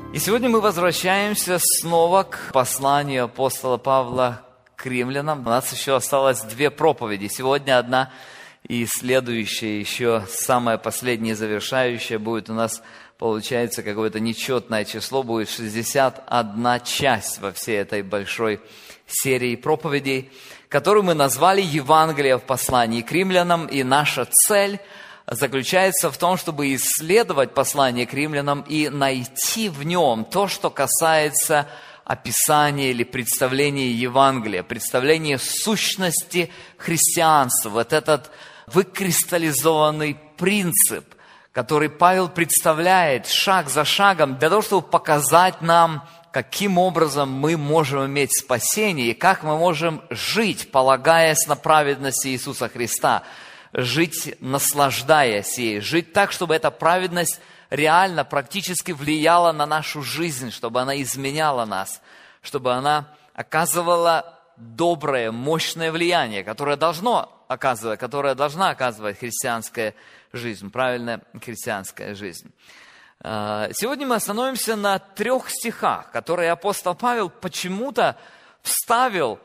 И сегодня мы возвращаемся снова к посланию апостола Павла к римлянам. У нас еще осталось две проповеди. Сегодня одна и следующая, еще самая последняя, завершающая, будет у нас, получается, какое-то нечетное число, будет 61 часть во всей этой большой серии проповедей, которую мы назвали «Евангелие в послании к римлянам», и наша цель заключается в том, чтобы исследовать послание к римлянам и найти в нем то, что касается описания или представления Евангелия, представления сущности христианства, вот этот выкристаллизованный принцип, который Павел представляет шаг за шагом для того, чтобы показать нам, каким образом мы можем иметь спасение и как мы можем жить, полагаясь на праведность Иисуса Христа, жить, наслаждаясь ей, жить так, чтобы эта праведность реально, практически влияла на нашу жизнь, чтобы она изменяла нас, чтобы она оказывала доброе, мощное влияние, которое должна оказывать христианская жизнь, правильная христианская жизнь. Сегодня мы остановимся на 3 стихах, которые апостол Павел почему-то вставил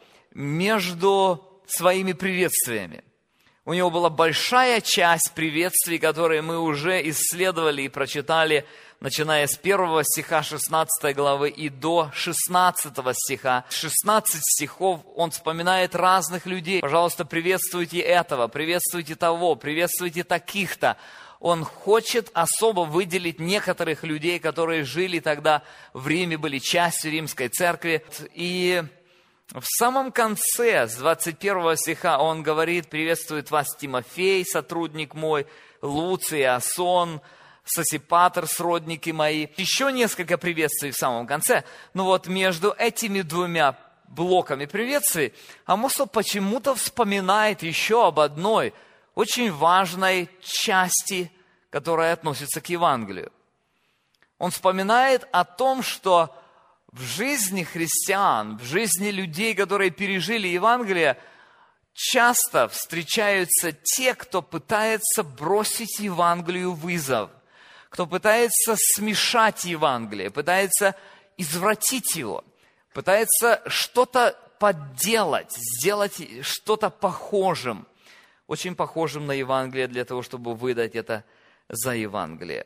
между своими приветствиями. У него была большая часть приветствий, которые мы уже исследовали и прочитали, начиная с 1 стиха 16 главы и до 16 стиха. 16 стихов он вспоминает разных людей. Пожалуйста, приветствуйте этого, приветствуйте того, приветствуйте таких-то. Он хочет особо выделить некоторых людей, которые жили тогда в Риме, были частью римской церкви. И в самом конце, с 21 стиха, он говорит: «Приветствует вас Тимофей, сотрудник мой, Луций, Асон, Сосипатр, сродники мои». Еще несколько приветствий в самом конце. Но вот между этими двумя блоками приветствий апостол почему-то вспоминает еще об одной очень важной части, которая относится к Евангелию. Он вспоминает о том, что в жизни христиан, в жизни людей, которые пережили Евангелие, часто встречаются те, кто пытается бросить Евангелию вызов, кто пытается смешать Евангелие, пытается извратить его, пытается что-то подделать, сделать что-то похожим, очень похожим на Евангелие, для того, чтобы выдать это за Евангелие.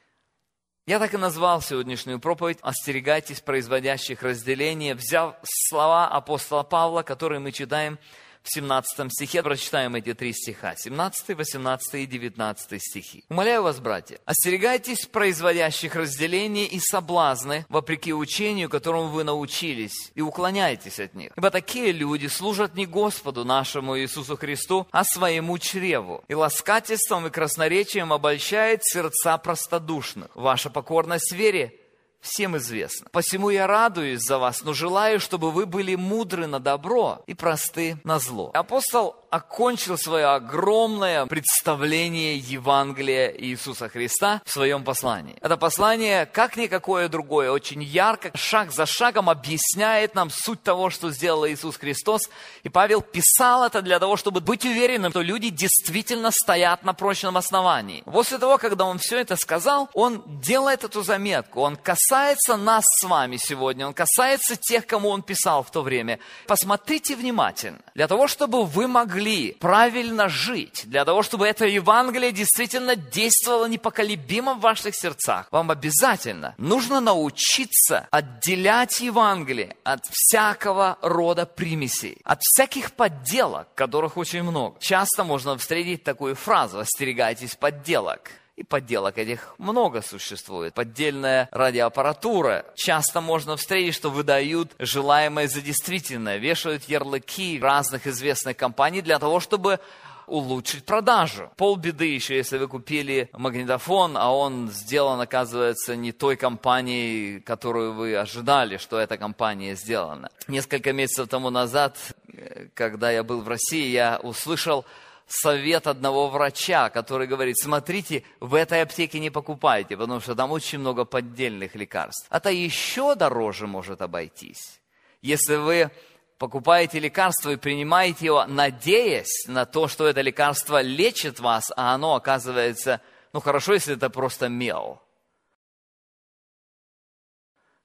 Я так и назвал сегодняшнюю проповедь «Остерегайтесь производящих разделения», взяв слова апостола Павла, которые мы читаем в 17 стихе. Прочитаем эти 3 стиха, 17, 18 и 19 стихи. «Умоляю вас, братья, остерегайтесь производящих разделения и соблазны, вопреки учению, которому вы научились, и уклоняйтесь от них. Ибо такие люди служат не Господу нашему Иисусу Христу, а своему чреву, и ласкательством и красноречием обольщает сердца простодушных. Ваша покорность вере всем известно. Посему я радуюсь за вас, но желаю, чтобы вы были мудры на добро и просты на зло». Апостол окончил свое огромное представление Евангелия Иисуса Христа в своем послании. Это послание, как никакое другое, очень ярко, шаг за шагом объясняет нам суть того, что сделал Иисус Христос. И Павел писал это для того, чтобы быть уверенным, что люди действительно стоят на прочном основании. После того, когда он все это сказал, он делает эту заметку, он касается нас с вами сегодня, он касается тех, кому он писал в то время. Посмотрите внимательно, для того, чтобы вы могли правильно жить, для того, чтобы это Евангелие действительно действовало непоколебимо в ваших сердцах, вам обязательно нужно научиться отделять Евангелие от всякого рода примесей, от всяких подделок, которых очень много. Часто можно встретить такую фразу: «Остерегайтесь подделок». И подделок этих много существует. Поддельная радиоаппаратура. Часто можно встретить, что выдают желаемое за действительное, вешают ярлыки разных известных компаний для того, чтобы улучшить продажу. Полбеды еще, если вы купили магнитофон, а он сделан, оказывается, не той компанией, которую вы ожидали, что эта компания сделана. Несколько месяцев тому назад, когда я был в России, я услышал совет одного врача, который говорит: смотрите, в этой аптеке не покупайте, потому что там очень много поддельных лекарств. Это еще дороже может обойтись, если вы покупаете лекарство и принимаете его, надеясь на то, что это лекарство лечит вас, а оно оказывается, хорошо, если это просто мел.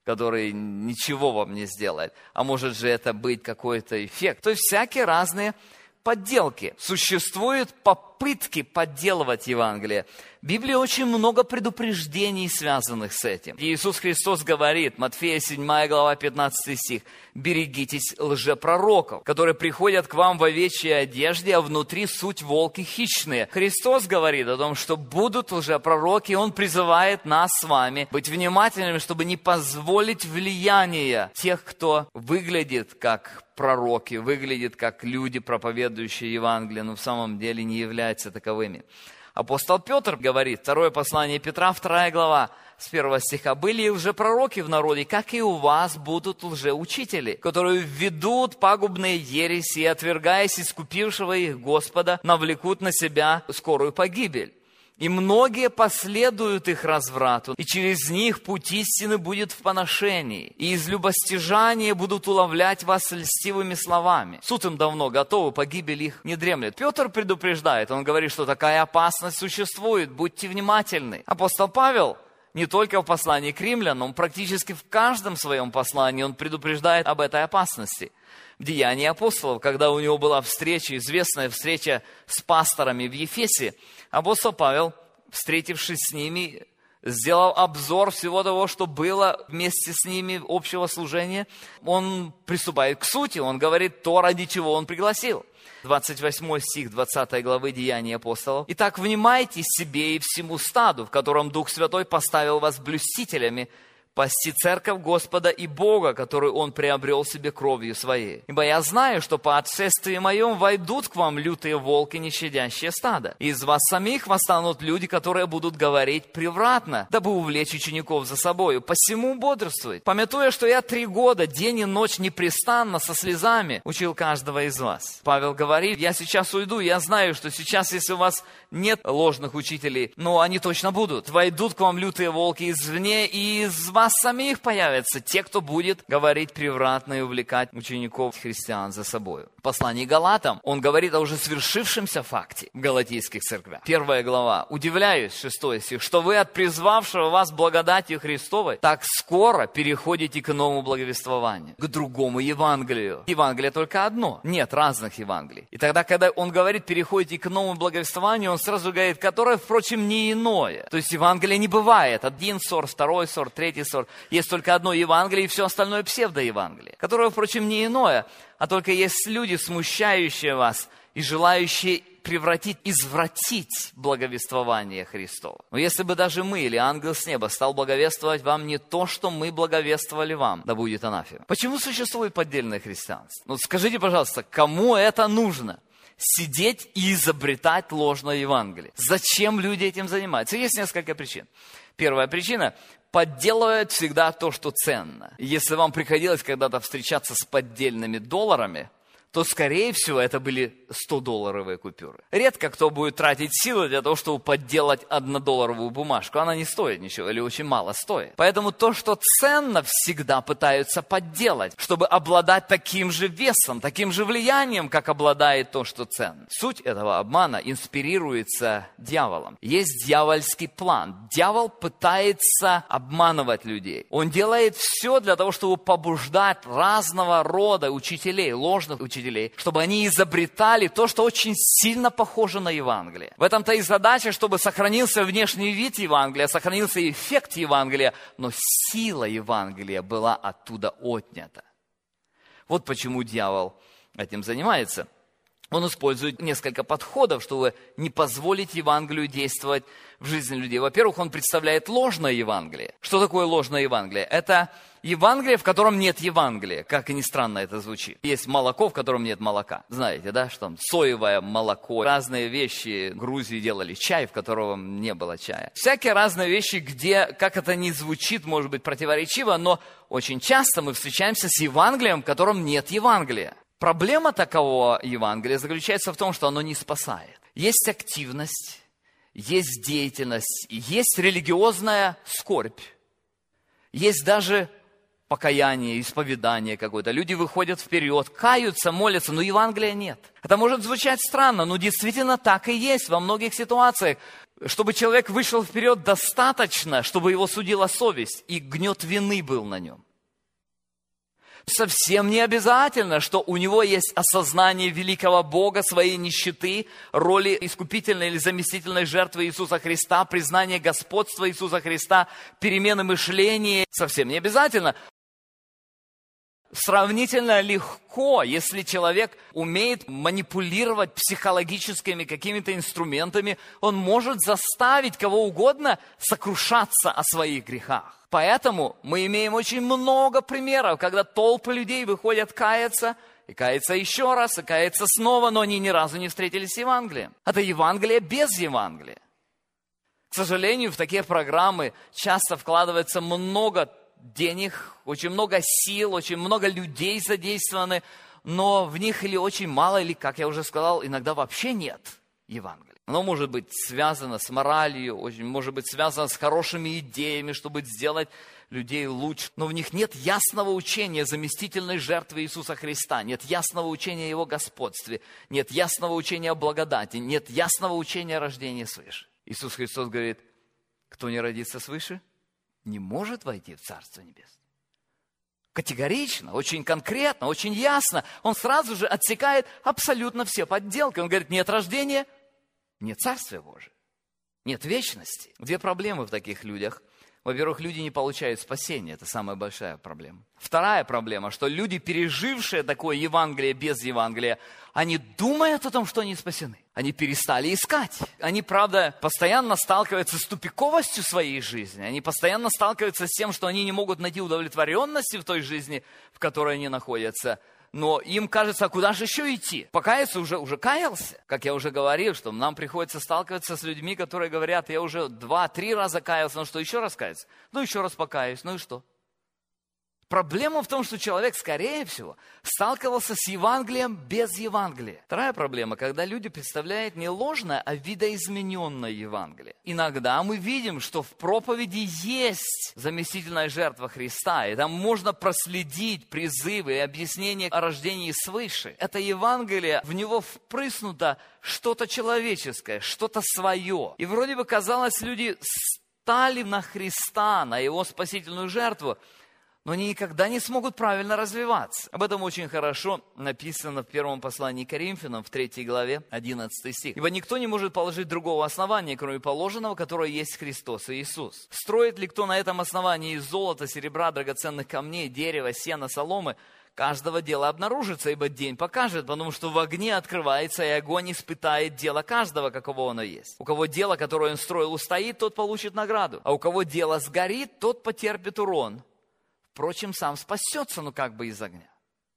который ничего вам не сделает. А может же это быть какой-то эффект. То есть всякие разные подделки. Существуют попытки подделывать Евангелие. В Библии очень много предупреждений, связанных с этим. Иисус Христос говорит, Матфея 7 глава 15 стих, «Берегитесь лжепророков, которые приходят к вам в овечьей одежде, а внутри суть волки хищные». Христос говорит о том, что будут лжепророки, и Он призывает нас с вами быть внимательными, чтобы не позволить влияния тех, кто выглядит как пророки, выглядит как люди, проповедующие Евангелие, но в самом деле не являются таковыми. Апостол Петр говорит, второе послание Петра, 2 глава, с 1 стиха, «Были и лжепророки в народе, как и у вас будут лжеучители, которые введут пагубные ереси и, отвергаясь искупившего их Господа, навлекут на себя скорую погибель. И многие последуют их разврату, и через них путь истины будет в поношении, и из любостяжания будут уловлять вас льстивыми словами. Суд им давно готовы, погибель их не дремлет». Петр предупреждает, он говорит, что такая опасность существует, будьте внимательны. Апостол Павел не только в послании к римлянам, практически в каждом своем послании он предупреждает об этой опасности. В Деянии апостолов, когда у него была встреча, известная встреча с пасторами в Ефесе, апостол Павел, встретившись с ними, сделал обзор всего того, что было вместе с ними общего служения. Он приступает к сути, он говорит то, ради чего он пригласил. 28 стих 20 главы Деяний апостолов. «Итак, внимайте себе и всему стаду, в котором Дух Святой поставил вас блюстителями, пасти церковь Господа и Бога, которую Он приобрел себе кровью Своей. Ибо я знаю, что по отшествии моем войдут к вам лютые волки, не щадящие стада. И из вас самих восстанут люди, которые будут говорить превратно, дабы увлечь учеников за собою. Посему бодрствуйте, памятуя, что я 3 года, день и ночь непрестанно со слезами учил каждого из вас». Павел говорит, я сейчас уйду, я знаю, что сейчас, если у вас нет ложных учителей, но они точно будут. Войдут к вам лютые волки извне, и из вас самих появятся те, кто будет говорить превратно и увлекать учеников христиан за собою. В послании к Галатам он говорит о уже свершившемся факте в галатийских церквях. 1 глава. «Удивляюсь», 6 стих, «что вы от призвавшего вас благодатью Христовой так скоро переходите к новому благовествованию, к другому Евангелию». Евангелие только одно, нет разных Евангелий. И тогда, когда он говорит «переходите к новому благовествованию», он сразу говорит, которое, впрочем, не иное. То есть Евангелие не бывает. Один сорт, второй сорт, третий сорт. Есть только одно Евангелие, и все остальное псевдоевангелие, которое, впрочем, не иное, а только есть люди, смущающие вас и желающие извратить благовествование Христово. Но если бы даже мы или ангел с неба стал благовествовать вам не то, что мы благовествовали вам, да будет анафема. Почему существует поддельное христианство? Ну скажите, пожалуйста, кому это нужно? Сидеть и изобретать ложное Евангелие. Зачем люди этим занимаются? Есть несколько причин. Первая причина – подделывают всегда то, что ценно. Если вам приходилось когда-то встречаться с поддельными долларами, то, скорее всего, это были 100-долларовые купюры. Редко кто будет тратить силы для того, чтобы подделать 1-долларовую бумажку. Она не стоит ничего или очень мало стоит. Поэтому то, что ценно, всегда пытаются подделать, чтобы обладать таким же весом, таким же влиянием, как обладает то, что ценно. Суть этого обмана инспирируется дьяволом. Есть дьявольский план. Дьявол пытается обманывать людей. Он делает все для того, чтобы побуждать разного рода учителей, ложных учителей, чтобы они изобретали то, что очень сильно похоже на Евангелие. В этом-то и задача, чтобы сохранился внешний вид Евангелия, сохранился эффект Евангелия, но сила Евангелия была оттуда отнята. Вот почему дьявол этим занимается. Он использует несколько подходов, чтобы не позволить Евангелию действовать в жизни людей. Во-первых, он представляет ложное Евангелие. Что такое ложное Евангелие? Это Евангелие, в котором нет Евангелия. Как и ни странно это звучит. Есть молоко, в котором нет молока. Знаете, да, что там соевое молоко. Разные вещи. В Грузии делали чай, в котором не было чая. Всякие разные вещи, где, как это ни звучит, может быть противоречиво, но очень часто мы встречаемся с Евангелием, в котором нет Евангелия. Проблема такового Евангелия заключается в том, что оно не спасает. Есть активность, есть деятельность, есть религиозная скорбь, есть даже покаяние, исповедание какое-то. Люди выходят вперед, каются, молятся, но Евангелия нет. Это может звучать странно, но действительно так и есть во многих ситуациях. Чтобы человек вышел вперед, достаточно, чтобы его судила совесть, и гнет вины был на нем. Совсем не обязательно, что у него есть осознание великого Бога, своей нищеты, роли искупительной или заместительной жертвы Иисуса Христа, признание господства Иисуса Христа, перемены мышления. Совсем не обязательно. Сравнительно легко, если человек умеет манипулировать психологическими какими-то инструментами, он может заставить кого угодно сокрушаться о своих грехах. Поэтому мы имеем очень много примеров, когда толпы людей выходят каяться, и каяться еще раз, и каяться снова, но они ни разу не встретились с Евангелием. Это Евангелие без Евангелия. К сожалению, в такие программы часто вкладывается много денег, очень много сил, очень много людей задействованы, но в них или очень мало, или, как я уже сказал, иногда вообще нет Евангелия. Оно может быть связано с моралью, может быть связано с хорошими идеями, чтобы сделать людей лучше. Но в них нет ясного учения заместительной жертвы Иисуса Христа, нет ясного учения о Его господстве, нет ясного учения о благодати, нет ясного учения о рождении свыше. Иисус Христос говорит, кто не родится свыше, не может войти в Царство Небесное. Категорично, очень конкретно, очень ясно. Он сразу же отсекает абсолютно все подделки. Он говорит, нет рождения, нет Царствия Божия, нет вечности. Две проблемы в таких людях. Во-первых, люди не получают спасения. Это самая большая проблема. Вторая проблема, что люди, пережившие такое Евангелие без Евангелия, они думают о том, что они спасены. Они перестали искать. Они, правда, постоянно сталкиваются с тупиковостью своей жизни. Они постоянно сталкиваются с тем, что они не могут найти удовлетворенности в той жизни, в которой они находятся. Но им кажется, а куда же еще идти? Покаяться уже каялся. Как я уже говорил, что нам приходится сталкиваться с людьми, которые говорят, я уже 2-3 раза каялся, ну что, еще раз каяться? Ну еще раз покаюсь, ну и что? Проблема в том, что человек, скорее всего, сталкивался с Евангелием без Евангелия. Вторая проблема, когда люди представляют не ложное, а видоизмененное Евангелие. Иногда мы видим, что в проповеди есть заместительная жертва Христа, и там можно проследить призывы и объяснения о рождении свыше. Это Евангелие, в него впрыснуто что-то человеческое, что-то свое. И вроде бы казалось, люди стали на Христа, на Его спасительную жертву, но они никогда не смогут правильно развиваться. Об этом очень хорошо написано в первом послании к Коринфянам, в 3 главе, 11 стих. «Ибо никто не может положить другого основания, кроме положенного, которое есть Христос Иисус. Строит ли кто на этом основании из золота, серебра, драгоценных камней, дерева, сена, соломы, каждого дела обнаружится, ибо день покажет, потому что в огне открывается, и огонь испытает дело каждого, каково оно есть. У кого дело, которое он строил, устоит, тот получит награду, а у кого дело сгорит, тот потерпит урон. Впрочем, сам спасется, как бы из огня».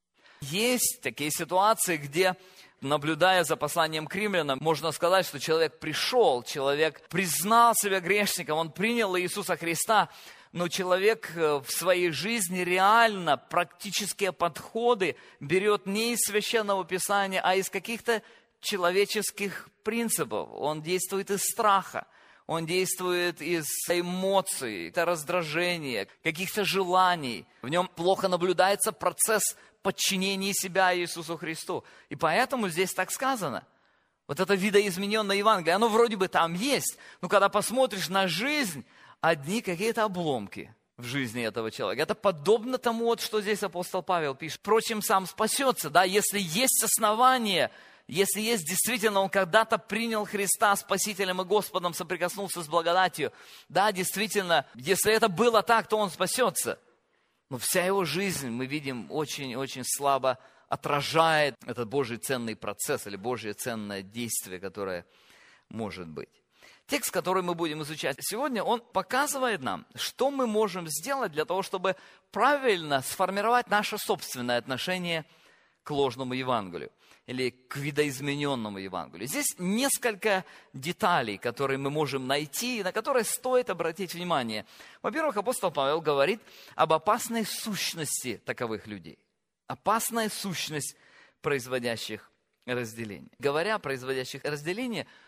Есть такие ситуации, где, наблюдая за посланием к римлянам, можно сказать, что человек пришел, человек признал себя грешником, он принял Иисуса Христа, но человек в своей жизни реально практические подходы берет не из Священного Писания, а из каких-то человеческих принципов. Он действует из страха. Он действует из эмоций, это раздражения, каких-то желаний. В нем плохо наблюдается процесс подчинения себя Иисусу Христу. И поэтому здесь так сказано. Вот это видоизмененное Евангелие, оно вроде бы там есть, но когда посмотришь на жизнь, одни какие-то обломки в жизни этого человека. Это подобно тому, что здесь апостол Павел пишет. Впрочем, сам спасется, если есть основания. Если есть действительно, он когда-то принял Христа Спасителем и Господом, соприкоснулся с благодатью, действительно, если это было так, то он спасется. Но вся его жизнь, мы видим, очень-очень слабо отражает этот Божий ценный процесс или Божье ценное действие, которое может быть. Текст, который мы будем изучать сегодня, он показывает нам, что мы можем сделать для того, чтобы правильно сформировать наше собственное отношение к ложному Евангелию или к видоизмененному Евангелию. Здесь несколько деталей, которые мы можем найти, на которые стоит обратить внимание. Во-первых, апостол Павел говорит об опасной сущности таковых людей. Опасная сущность производящих разделение. Говоря о производящих разделение,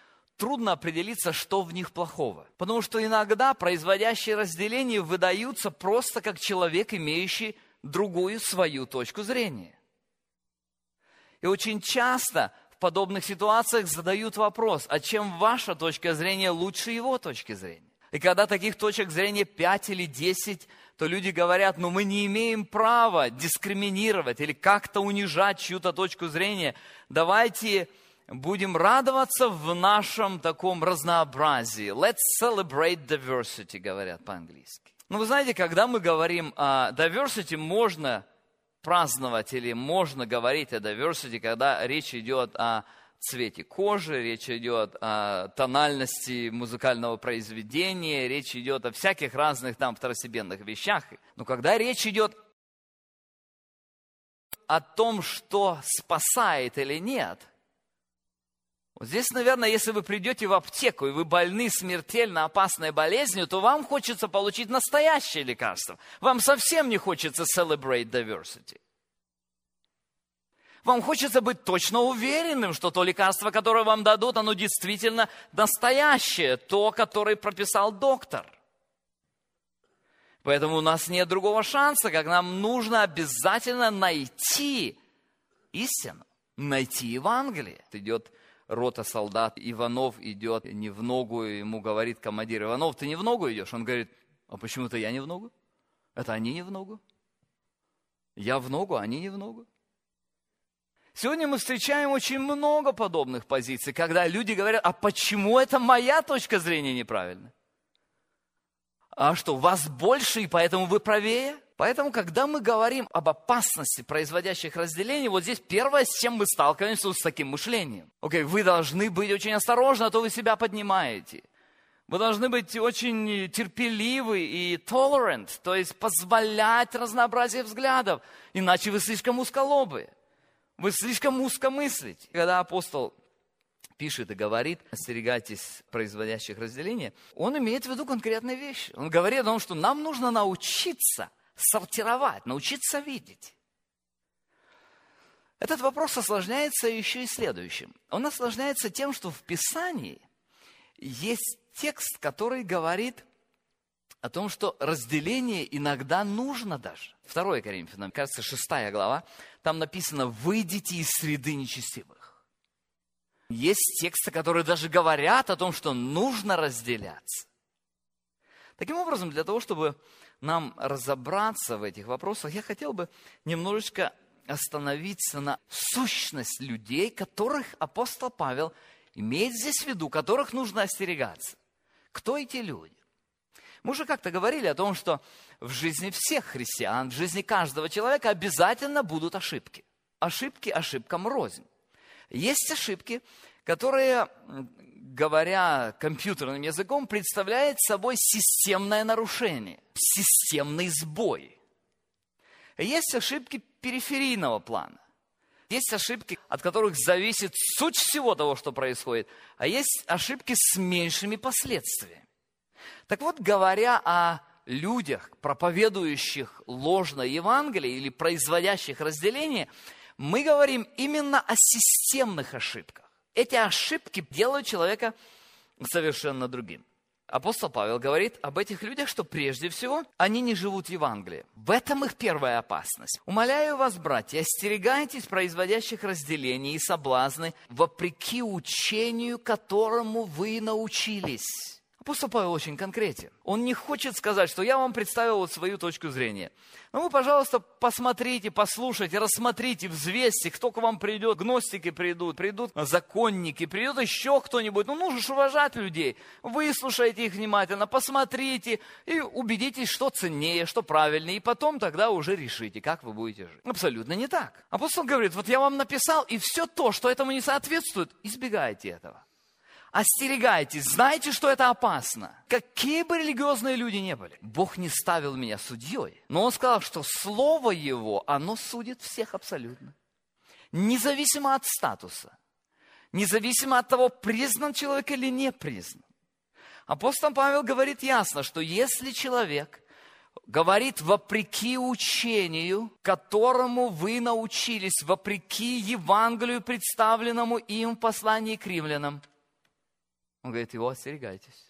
трудно определиться, что в них плохого. Потому что иногда производящие разделение выдаются просто как человек, имеющий другую свою точку зрения. И очень часто в подобных ситуациях задают вопрос, а чем ваша точка зрения лучше его точки зрения? И когда таких точек зрения 5 или 10, то люди говорят, мы не имеем права дискриминировать или как-то унижать чью-то точку зрения. Давайте будем радоваться в нашем таком разнообразии. Let's celebrate diversity, говорят по-английски. Вы знаете, когда мы говорим о diversity, можно праздновать или можно говорить о diversity, когда речь идет о цвете кожи, речь идет о тональности музыкального произведения, речь идет о всяких разных там второстепенных вещах. Но когда речь идет о том, что спасает или нет, вот здесь, наверное, если вы придете в аптеку, и вы больны смертельно опасной болезнью, то вам хочется получить настоящее лекарство. Вам совсем не хочется celebrate diversity. Вам хочется быть точно уверенным, что то лекарство, которое вам дадут, оно действительно настоящее, то, которое прописал доктор. Поэтому у нас нет другого шанса, как нам нужно обязательно найти истину, найти Евангелие. Идет рота солдат, Иванов идет не в ногу, ему говорит командир: Иванов, ты не в ногу идешь? Он говорит: а почему-то я не в ногу. Это они не в ногу. Я в ногу, они не в ногу. Сегодня мы встречаем очень много подобных позиций, когда люди говорят: а почему это моя точка зрения неправильная? А что, вас больше, и поэтому вы правее? Поэтому, когда мы говорим об опасности производящих разделений, вот здесь первое, с чем мы сталкиваемся, с таким мышлением. Вы должны быть очень осторожны, а то вы себя поднимаете. Вы должны быть очень терпеливы и tolerant, то есть позволять разнообразие взглядов, иначе вы слишком узколобые. Вы слишком узко мыслите. Когда апостол пишет и говорит: остерегайтесь производящих разделения, он имеет в виду конкретные вещи. Он говорит о том, что нам нужно научиться сортировать, научиться видеть. Этот вопрос осложняется еще и следующим. Он осложняется тем, что в Писании есть текст, который говорит о том, что разделение иногда нужно даже. 2 Коринфянам, кажется, 6 глава, там написано: «Выйдите из среды нечестивых». Есть тексты, которые даже говорят о том, что нужно разделяться. Таким образом, для того, чтобы нам разобраться в этих вопросах, я хотел бы немножечко остановиться на сущность людей, которых апостол Павел имеет здесь в виду, которых нужно остерегаться. Кто эти люди? Мы уже как-то говорили о том, что в жизни всех христиан, в жизни каждого человека обязательно будут ошибки. Ошибки ошибкам рознь. Есть ошибки, которые, говоря компьютерным языком, представляют собой системное нарушение, системный сбой. Есть ошибки периферийного плана. Есть ошибки, от которых зависит суть всего того, что происходит, а есть ошибки с меньшими последствиями. Так вот, говоря о людях, проповедующих ложное Евангелие или производящих разделение, мы говорим именно о системных ошибках. Эти ошибки делают человека совершенно другим. Апостол Павел говорит об этих людях, что прежде всего они не живут Евангелием. В этом их первая опасность. «Умоляю вас, братья, остерегайтесь производящих разделения и соблазны, вопреки учению, которому вы научились». Апостол Павел очень конкретен. Он не хочет сказать, что я вам представил вот свою точку зрения. Но вы, пожалуйста, посмотрите, послушайте, рассмотрите, взвесьте, кто к вам придет. Гностики придут законники, придет еще кто-нибудь. Нужно же уважать людей. Выслушайте их внимательно, посмотрите и убедитесь, что ценнее, что правильнее. И потом тогда уже решите, как вы будете жить. Абсолютно не так. Апостол говорит: вот я вам написал, и все то, что этому не соответствует, избегайте этого. Остерегайтесь, знайте, что это опасно. Какие бы религиозные люди ни были, Бог не ставил меня судьей, но Он сказал, что Слово Его, оно судит всех абсолютно. Независимо от статуса, независимо от того, признан человек или не признан. Апостол Павел говорит ясно, что если человек говорит вопреки учению, которому вы научились, вопреки Евангелию, представленному им в послании к римлянам, Он говорит, его остерегайтесь.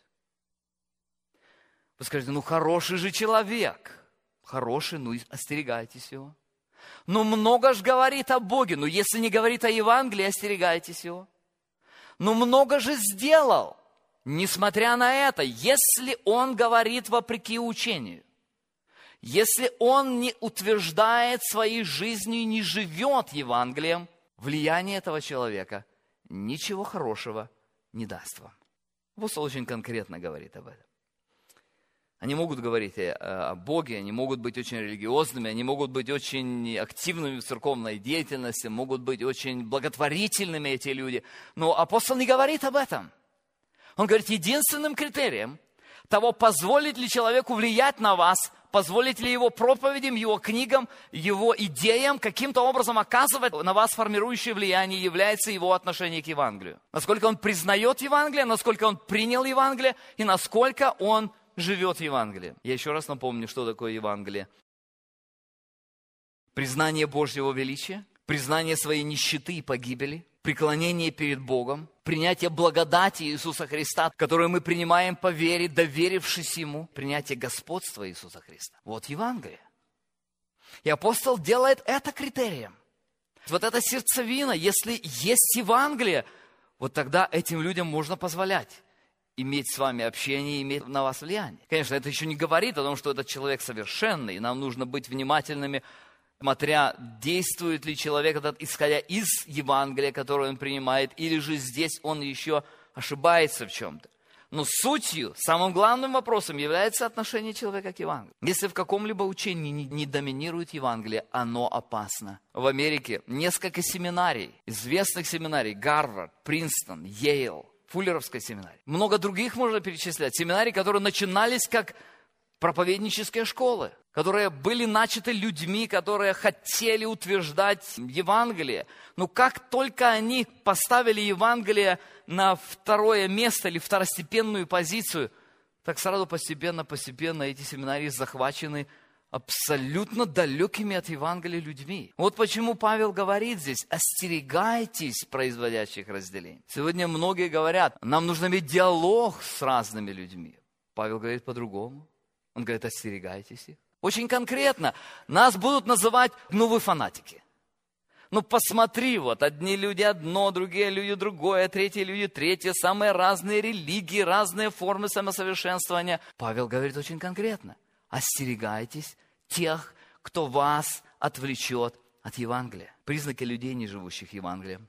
Вы скажете, хороший же человек. Хороший, остерегайтесь его. Много ж говорит о Боге. Если не говорит о Евангелии, остерегайтесь его. Много же сделал. Несмотря на это, если он говорит вопреки учению, если он не утверждает своей жизнью, не живет Евангелием, влияние этого человека ничего хорошего не даст вам. Апостол очень конкретно говорит об этом. Они могут говорить о Боге, они могут быть очень религиозными, они могут быть очень активными в церковной деятельности, могут быть очень благотворительными эти люди. Но апостол не говорит об этом. Он говорит, единственным критерием того, позволит ли человеку влиять на вас, позволит ли его проповедям, его книгам, его идеям каким-то образом оказывать на вас формирующее влияние, является его отношение к Евангелию. Насколько он признает Евангелие, насколько он принял Евангелие и насколько он живет Евангелием. Я еще раз напомню, что такое Евангелие. Признание Божьего величия, признание своей нищеты и погибели, преклонение перед Богом, принятие благодати Иисуса Христа, которую мы принимаем по вере, доверившись Ему, принятие господства Иисуса Христа. Вот Евангелие. И апостол делает это критерием. Вот эта сердцевина, если есть Евангелие, вот тогда этим людям можно позволять иметь с вами общение, иметь на вас влияние. Конечно, это еще не говорит о том, что этот человек совершенный, и нам нужно быть внимательными, смотря, действует ли человек этот, исходя из Евангелия, которое он принимает, или же здесь он еще ошибается в чем-то. Но сутью, самым главным вопросом является отношение человека к Евангелию. Если в каком-либо учении не доминирует Евангелие, оно опасно. В Америке несколько семинарий, известных семинарий, Гарвард, Принстон, Йейл, Фуллеровская семинария. Много других можно перечислять. Семинарии, которые начинались как проповеднические школы, которые были начаты людьми, которые хотели утверждать Евангелие. Но как только они поставили Евангелие на второе место или второстепенную позицию, так сразу постепенно эти семинарии захвачены абсолютно далекими от Евангелия людьми. Вот почему Павел говорит здесь, остерегайтесь производящих разделений. Сегодня многие говорят, нам нужно иметь диалог с разными людьми. Павел говорит по-другому. Он говорит, остерегайтесь их. Очень конкретно. Нас будут называть, вы фанатики. Посмотри, одни люди одно, другие люди другое, третьи люди третье, самые разные религии, разные формы самосовершенствования. Павел говорит очень конкретно. Остерегайтесь тех, кто вас отвлечет от Евангелия. Признаки людей, не живущих Евангелием.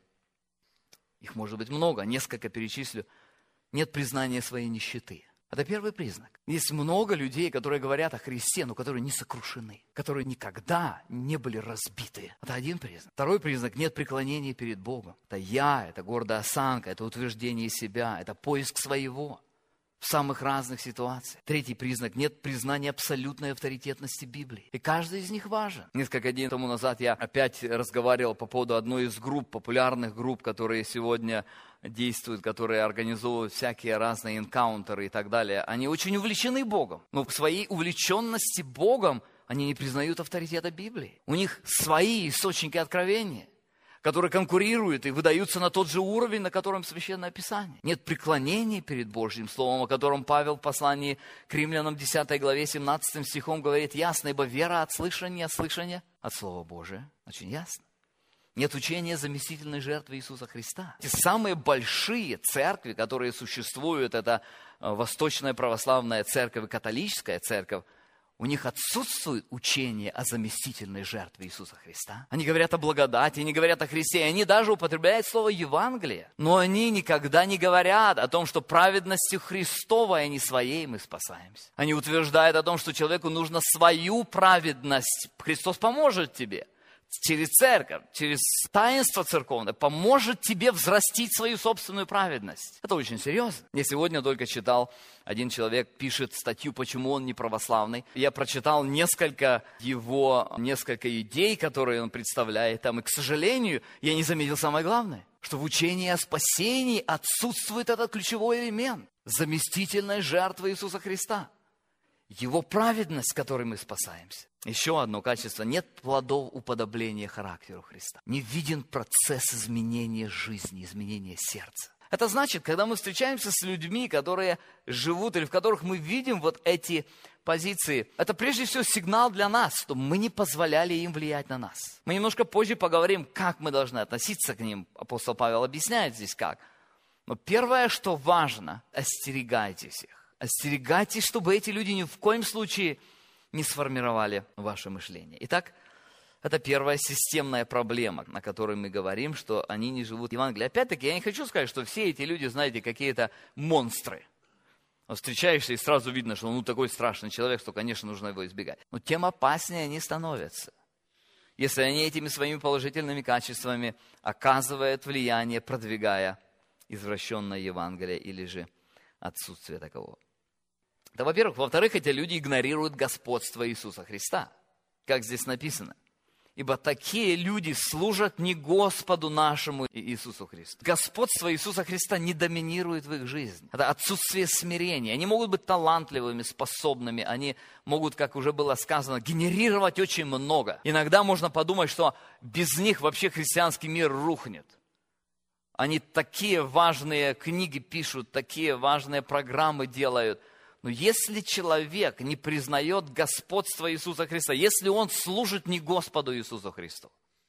Их может быть много, несколько перечислю. Нет признания своей нищеты. Это первый признак. Есть много людей, которые говорят о Христе, но которые не сокрушены, которые никогда не были разбиты. Это один признак. Второй признак – нет преклонения перед Богом. Это я, это гордая осанка, это утверждение себя, это поиск своего в самых разных ситуациях. Третий признак – нет признания абсолютной авторитетности Библии. И каждый из них важен. Несколько дней тому назад я опять разговаривал по поводу одной из групп, популярных групп, которые сегодня действуют, которые организовывают всякие разные энкаунтеры и так далее. Они очень увлечены Богом. Но в своей увлеченности Богом они не признают авторитета Библии. У них свои источники откровения, которые конкурируют и выдаются на тот же уровень, на котором Священное Писание. Нет преклонения перед Божьим Словом, о котором Павел в послании к Римлянам 10 главе 17 стихом говорит ясно, ибо вера от слышания, слышание от Слова Божия. Очень ясно. Нет учения заместительной жертвы Иисуса Христа. Те самые большие церкви, которые существуют, это Восточная Православная Церковь и Католическая Церковь, у них отсутствует учение о заместительной жертве Иисуса Христа. Они говорят о благодати, они говорят о Христе, и они даже употребляют слово Евангелие. Но они никогда не говорят о том, что праведностью Христовой, а не своей мы спасаемся. Они утверждают о том, что человеку нужно свою праведность. Христос поможет тебе. Через церковь, через таинство церковное, поможет тебе взрастить свою собственную праведность. Это очень серьезно. Я сегодня только читал, один человек пишет статью, почему он не православный. Я прочитал несколько идей, которые он представляет там, и, к сожалению, я не заметил самое главное, что в учении о спасении отсутствует этот ключевой элемент – заместительная жертва Иисуса Христа. Его праведность, которой мы спасаемся. Еще одно качество. Нет плодов уподобления характеру Христа. Не виден процесс изменения жизни, изменения сердца. Это значит, когда мы встречаемся с людьми, которые живут или в которых мы видим вот эти позиции, это прежде всего сигнал для нас, что мы не позволяли им влиять на нас. Мы немножко позже поговорим, как мы должны относиться к ним. Апостол Павел объясняет здесь как. Но первое, что важно, остерегайтесь их. Остерегайтесь, чтобы эти люди ни в коем случае не сформировали ваше мышление. Итак, это первая системная проблема, на которой мы говорим, что они не живут в Евангелии. Опять-таки, я не хочу сказать, что все эти люди, знаете, какие-то монстры. Встречаешься и сразу видно, что он такой страшный человек, что, конечно, нужно его избегать. Но тем опаснее они становятся, если они этими своими положительными качествами оказывают влияние, продвигая извращенное Евангелие или же отсутствие такового. Это, во-первых. Во-вторых, эти люди игнорируют господство Иисуса Христа. Как здесь написано. Ибо такие люди служат не Господу нашему Иисусу Христу. Господство Иисуса Христа не доминирует в их жизни. Это отсутствие смирения. Они могут быть талантливыми, способными. Они могут, как уже было сказано, генерировать очень много. Иногда можно подумать, что без них вообще христианский мир рухнет. Они такие важные книги пишут, такие важные программы делают. Но если человек не признает господство Иисуса Христа, если он служит не Господу Иисусу Христу,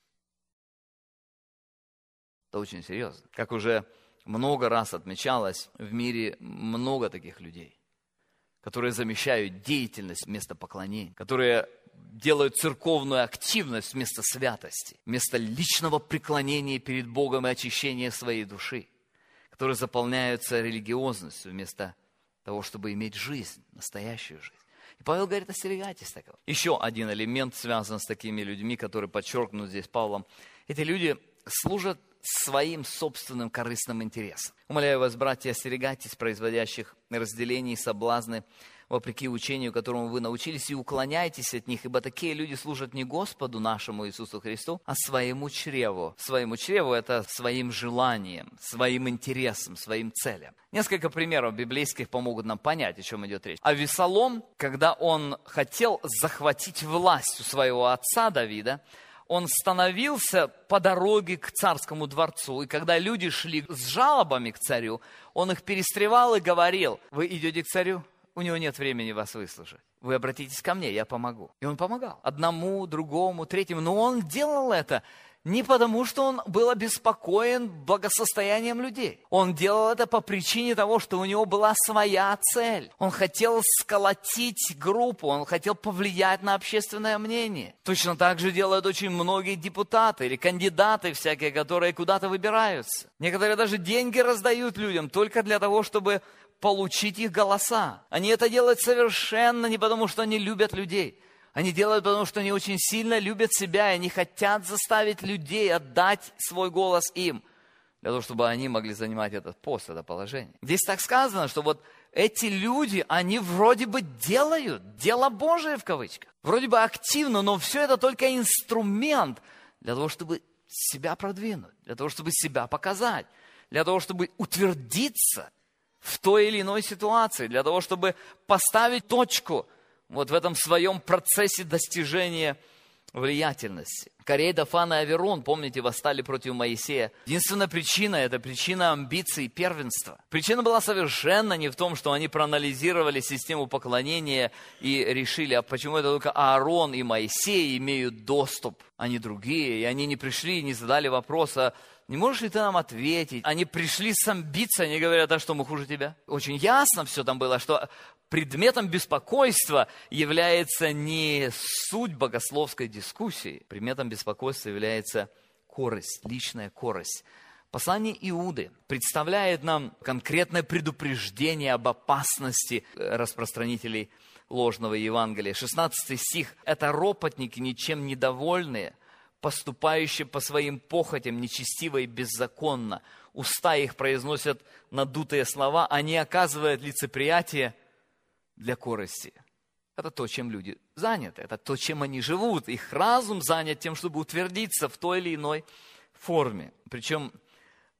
это очень серьезно. Как уже много раз отмечалось, в мире много таких людей, которые замещают деятельность вместо поклонения, которые делают церковную активность вместо святости, вместо личного преклонения перед Богом и очищения своей души, которые заполняются религиозностью вместо того, чтобы иметь жизнь, настоящую жизнь. И Павел говорит, остерегайтесь такого. Еще один элемент связан с такими людьми, который подчеркнут здесь Павлом. Эти люди служат своим собственным корыстным интересам. Умоляю вас, братья, остерегайтесь производящих разделений и соблазны, вопреки учению, которому вы научились, и уклоняйтесь от них, ибо такие люди служат не Господу нашему Иисусу Христу, а своему чреву. Своему чреву – это своим желанием, своим интересам, своим целям. Несколько примеров библейских помогут нам понять, о чем идет речь. Авесолом, когда он хотел захватить власть у своего отца Давида, он становился по дороге к царскому дворцу, и когда люди шли с жалобами к царю, он их перестревал и говорил: вы идете к царю? У него нет времени вас выслушать. Вы обратитесь ко мне, я помогу. И он помогал. Одному, другому, третьему. Но он делал это не потому, что он был обеспокоен благосостоянием людей. Он делал это по причине того, что у него была своя цель. Он хотел сколотить группу, он хотел повлиять на общественное мнение. Точно так же делают очень многие депутаты или кандидаты всякие, которые куда-то выбираются. Некоторые даже деньги раздают людям только для того, чтобы получить их голоса. Они это делают совершенно не потому, что они любят людей. Они делают, потому что они очень сильно любят себя, и они хотят заставить людей отдать свой голос им, для того, чтобы они могли занимать этот пост, это положение. Здесь так сказано, что вот эти люди, они вроде бы делают дело Божие в кавычках. Вроде бы активно, но все это только инструмент для того, чтобы себя продвинуть, для того, чтобы себя показать, для того, чтобы утвердиться в той или иной ситуации, для того, чтобы поставить точку вот в этом своем процессе достижения влиятельности. Корей, Дафан и Аверон, помните, восстали против Моисея. Единственная причина – это причина амбиций и первенства. Причина была совершенно не в том, что они проанализировали систему поклонения и решили, а почему это только Аарон и Моисей имеют доступ, а не другие. И они не пришли и не задали вопроса: не можешь ли ты нам ответить? Они пришли с амбицией, они говорят: а что, мы хуже тебя? Очень ясно все там было, что предметом беспокойства является не суть богословской дискуссии. Предметом беспокойства является корость, личная корость. Послание Иуды представляет нам конкретное предупреждение об опасности распространителей ложного Евангелия. 16 стих. Это ропотники, ничем недовольные, поступающие по своим похотям нечестиво и беззаконно. Уста их произносят надутые слова, они оказывают лицеприятие для корысти. Это то, чем люди заняты, это то, чем они живут. Их разум занят тем, чтобы утвердиться в той или иной форме. Причем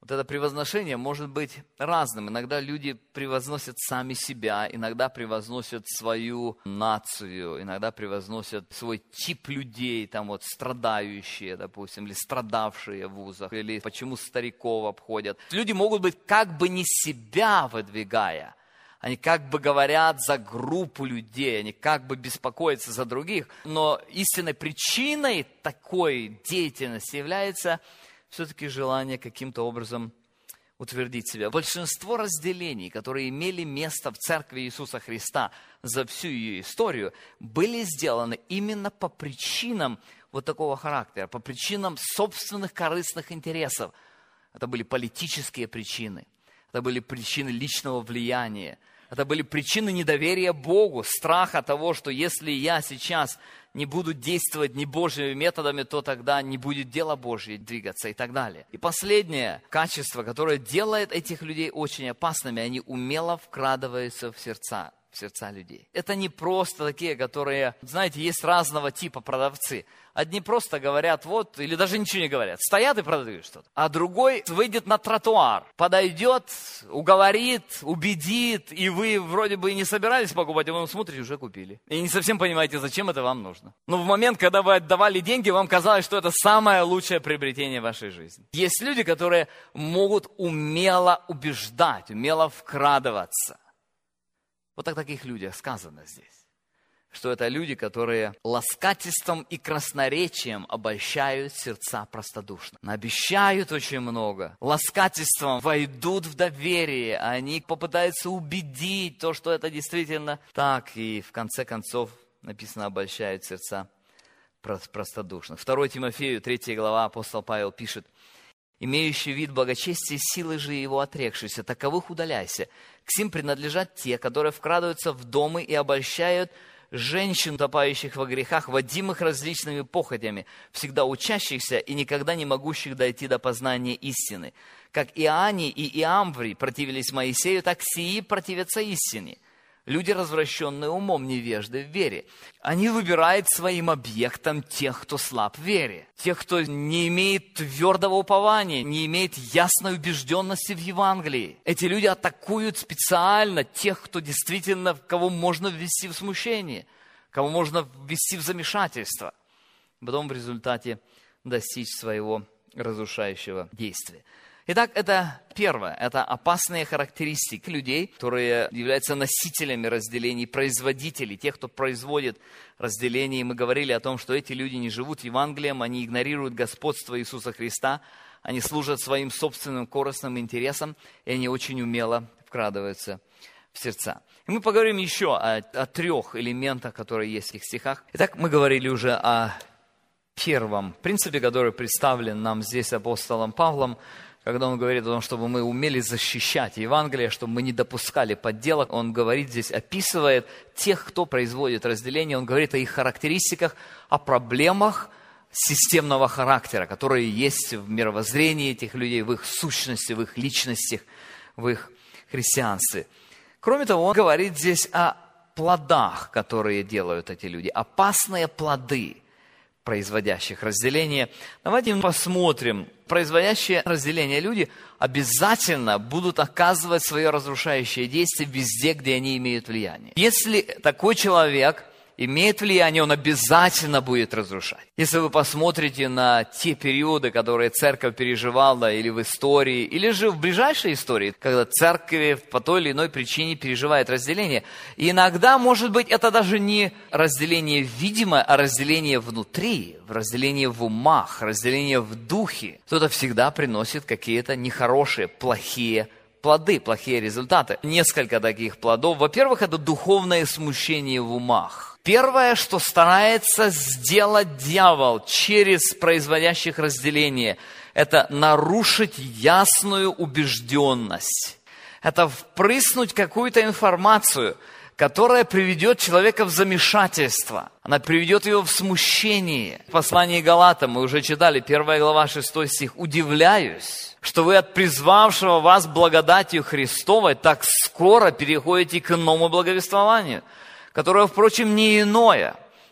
Вот это превозношение может быть разным. Иногда люди превозносят сами себя, иногда превозносят свою нацию, иногда превозносят свой тип людей, там вот страдающие, допустим, или страдавшие в вузах, или почему стариков обходят. Люди могут быть как бы не себя выдвигая, они как бы говорят за группу людей, они как бы беспокоятся за других, но истинной причиной такой деятельности является все-таки желание каким-то образом утвердить себя. Большинство разделений, которые имели место в церкви Иисуса Христа за всю ее историю, были сделаны именно по причинам вот такого характера, по причинам собственных корыстных интересов. Это были политические причины, это были причины личного влияния, это были причины недоверия Богу, страха того, что если я сейчас не буду действовать не Божьими методами, то тогда не будет дела Божье двигаться и так далее. И последнее качество, которое делает этих людей очень опасными, они умело вкрадываются в сердца людей. Это не просто такие, которые, знаете, есть разного типа продавцы. Одни просто говорят, вот, или даже ничего не говорят, стоят и продают что-то. А другой выйдет на тротуар, подойдет, уговорит, убедит, и вы вроде бы и не собирались покупать, а вы смотрите, уже купили. И не совсем понимаете, зачем это вам нужно. Но в момент, когда вы отдавали деньги, вам казалось, что это самое лучшее приобретение в вашей жизни. Есть люди, которые могут умело убеждать, умело вкрадываться. Вот о таких людях сказано здесь, что это люди, которые ласкательством и красноречием обольщают сердца простодушных. Обещают очень много, ласкательством войдут в доверие, они попытаются убедить то, что это действительно так, и в конце концов написано обольщают сердца простодушных. 2 Тимофею, 3 глава, апостол Павел пишет: «Имеющий вид благочестия, силы же его отрекшиеся, таковых удаляйся. К сим принадлежат те, которые вкрадываются в домы и обольщают женщин, топающих во грехах, водимых различными похотями, всегда учащихся и никогда не могущих дойти до познания истины. Как Иоанний и Иамврий противились Моисею, так сии противятся истине. Люди, развращенные умом, невежды в вере. Они выбирают своим объектом тех, кто слаб в вере. Тех, кто не имеет твердого упования, не имеет ясной убежденности в Евангелии. Эти люди атакуют специально тех, кто действительно, кого можно ввести в смущение, кого можно ввести в замешательство. Потом в результате достичь своего разрушающего действия. Итак, это первое, это опасные характеристики людей, которые являются носителями разделений, производителей, тех, кто производит разделения. И мы говорили о том, что эти люди не живут Евангелием, они игнорируют господство Иисуса Христа, они служат своим собственным корыстным интересам, и они очень умело вкрадываются в сердца. И мы поговорим еще о 3 элементах, которые есть в этих стихах. Итак, мы говорили уже о первом принципе, который представлен нам здесь апостолом Павлом, когда он говорит о том, чтобы мы умели защищать Евангелие, чтобы мы не допускали подделок. Он говорит здесь, описывает тех, кто производит разделение, он говорит о их характеристиках, о проблемах системного характера, которые есть в мировоззрении этих людей, в их сущности, в их личностях, в их христианстве. Кроме того, он говорит здесь о плодах, которые делают эти люди, опасные плоды производящих разделение. Давайте посмотрим. Производящие разделение люди обязательно будут оказывать свое разрушающее действие везде, где они имеют влияние. Если такой человек имеет влияние, он обязательно будет разрушать. Если вы посмотрите на те периоды, которые церковь переживала или в истории, или же в ближайшей истории, когда церковь по той или иной причине переживает разделение, и иногда, может быть, это даже не разделение видимое, а разделение внутри, разделение в умах, разделение в духе, то это всегда приносит какие-то нехорошие, плохие плоды, плохие результаты. Несколько таких плодов. Во-первых, это духовное смущение в умах. Первое, что старается сделать дьявол через производящих разделение, это нарушить ясную убежденность. Это впрыснуть какую-то информацию, которая приведет человека в замешательство. Она приведет его в смущение. В послании Галатам мы уже читали, 1 глава, 6 стих. «Удивляюсь, что вы от призвавшего вас благодатью Христовой так скоро переходите к иному благовествованию, которое, впрочем, не иное,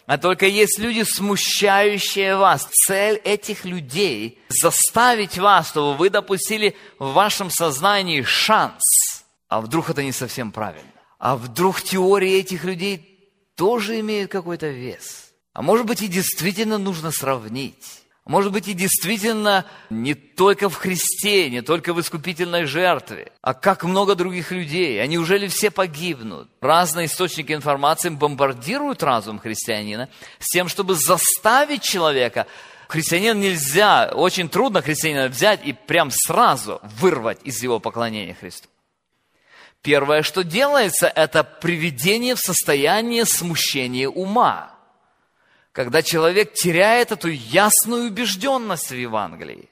а только есть люди, смущающие вас. Цель этих людей – заставить вас, чтобы вы допустили в вашем сознании шанс. А вдруг это не совсем правильно? А вдруг теории этих людей тоже имеют какой-то вес? А может быть, и действительно нужно сравнить? Может быть, и действительно не только в Христе, не только в искупительной жертве, а как много других людей. А неужели все погибнут? Разные источники информации бомбардируют разум христианина с тем, чтобы заставить человека. Христианина нельзя, очень трудно христианина взять и прям сразу вырвать из его поклонения Христу. Первое, что делается, это приведение в состояние смущения ума. Когда человек теряет эту ясную убежденность в Евангелии.